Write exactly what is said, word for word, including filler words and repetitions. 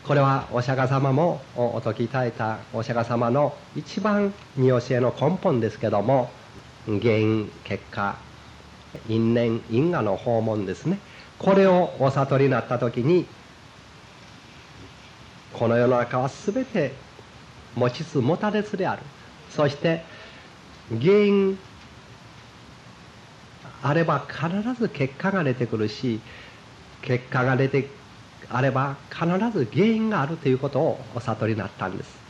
これはお釈迦様もお説きいただいたお釈迦様の一番見教えの根本ですけども、原因結果因縁因果の訪問ですね。これをお悟りになった時に、この世の中は全て持ちつ持たれつである。そして原因あれば必ず結果が出てくるし、結果が出てあれば必ず原因があるということをお悟りになったんです。